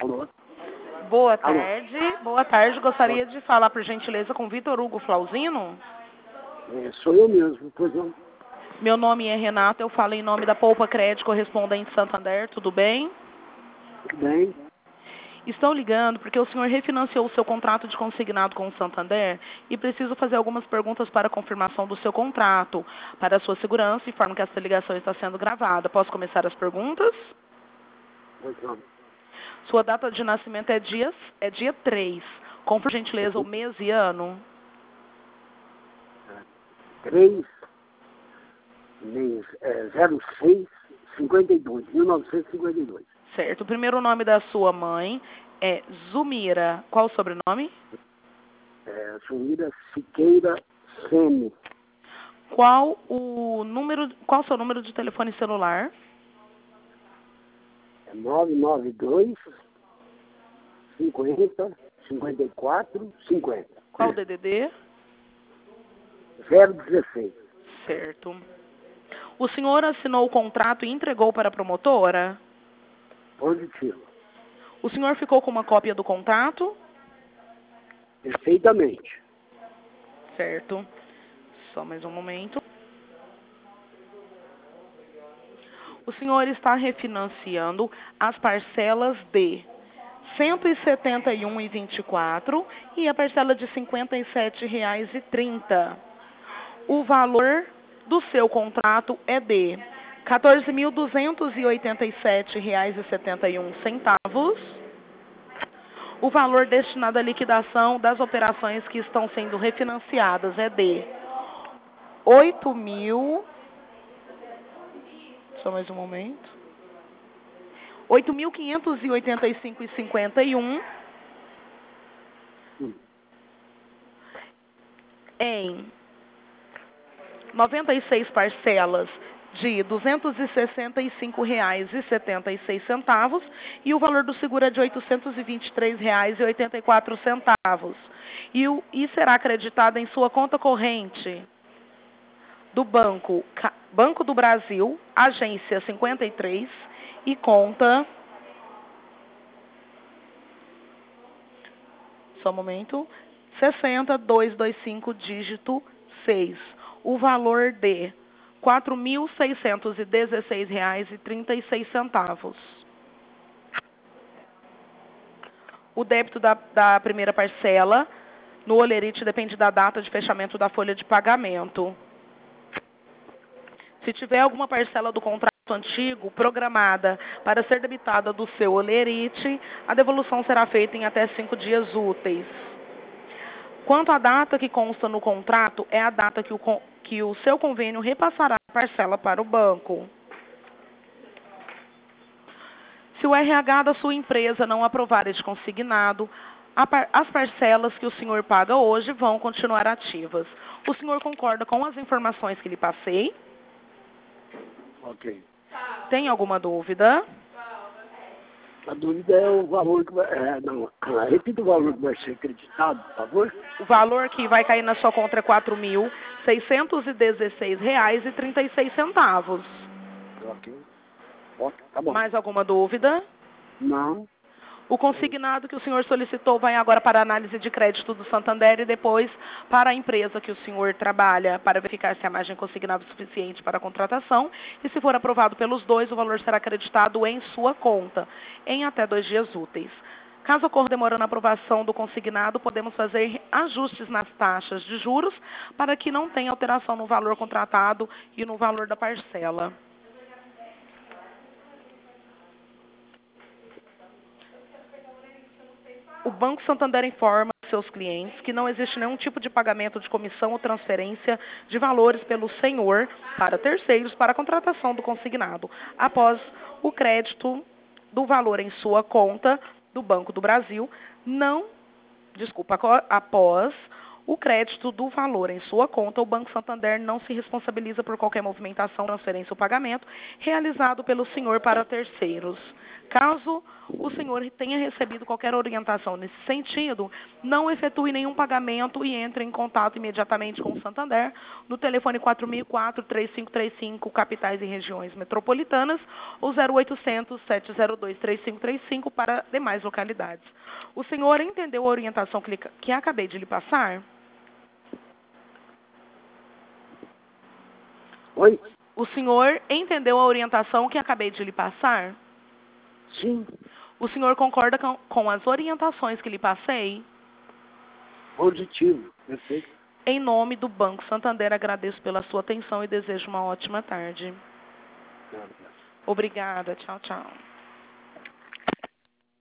Alô? Boa Alô? tarde. Boa tarde. Gostaria de falar, por gentileza, com Vitor Hugo Flauzino. Sou eu mesmo, pois não. Meu nome é Renata, eu falo em nome da Poupa Crédito Correspondente Santander, tudo bem? Tudo bem? Estou ligando porque o senhor refinanciou o seu contrato de consignado com o Santander e preciso fazer algumas perguntas para confirmação do seu contrato. Para a sua segurança, informo que essa ligação está sendo gravada. Posso começar as perguntas? Pois não. Sua data de nascimento é dia 3. Com, por gentileza, o mês e ano? 3, 06, 52, 1952. Certo. O primeiro nome da sua mãe é Zumira. Qual o sobrenome? Sumira Siqueira Sene. Qual o seu número de telefone celular? 992 50 54 50. Qual o DDD? 016. Certo. O senhor assinou o contrato e entregou para a promotora? Positivo. O senhor ficou com uma cópia do contrato? Perfeitamente. Certo. Só mais um momento. O senhor está refinanciando as parcelas de R$ 171,24 e a parcela de R$ 57,30. O valor do seu contrato é de R$ 14.287,71. O valor destinado à liquidação das operações que estão sendo refinanciadas é de 8.000. Só mais um momento. 8.585,51 em 96 parcelas de R$ 265,76 e o valor do seguro é de R$ 823,84 e será acreditado em sua conta corrente do Banco do Brasil, agência 53 e conta, só um momento, 60225 dígito 6. O valor de R$ 4.616,36. O débito da primeira parcela no Olerite depende da data de fechamento da folha de pagamento. Se tiver alguma parcela do contrato antigo programada para ser debitada do seu Olerite, a devolução será feita em até 5 dias úteis. Quanto à data que consta no contrato, é a data que o seu convênio repassará a parcela para o banco. Se o RH da sua empresa não aprovar este consignado, as parcelas que o senhor paga hoje vão continuar ativas. O senhor concorda com as informações que lhe passei? Ok. Tem alguma dúvida? A dúvida é o valor que vai... repita o valor que vai ser acreditado, por favor. O valor que vai cair na sua conta é R$ 4.616,36. Ok. Tá bom. Mais alguma dúvida? Não. O consignado que o senhor solicitou vai agora para a análise de crédito do Santander e depois para a empresa que o senhor trabalha para verificar se a margem consignada é suficiente para a contratação. E se for aprovado pelos dois, o valor será acreditado em sua conta em até 2 dias úteis. Caso ocorra demora na aprovação do consignado, podemos fazer ajustes nas taxas de juros para que não tenha alteração no valor contratado e no valor da parcela. O Banco Santander informa seus clientes que não existe nenhum tipo de pagamento de comissão ou transferência de valores pelo senhor para terceiros para a contratação do consignado, após o crédito do valor em sua conta do Banco do Brasil, após o crédito do valor em sua conta, o Banco Santander não se responsabiliza por qualquer movimentação, transferência ou pagamento realizado pelo senhor para terceiros. Caso o senhor tenha recebido qualquer orientação nesse sentido, não efetue nenhum pagamento e entre em contato imediatamente com o Santander no telefone 4004-3535, capitais e regiões metropolitanas, ou 0800-702-3535 para demais localidades. O senhor entendeu a orientação que acabei de lhe passar? Oi? O senhor entendeu a orientação que acabei de lhe passar? Sim. O senhor concorda com as orientações que lhe passei? Positivo. Perfeito. Em nome do Banco Santander, agradeço pela sua atenção e desejo uma ótima tarde. Nada. Obrigada. Tchau, tchau.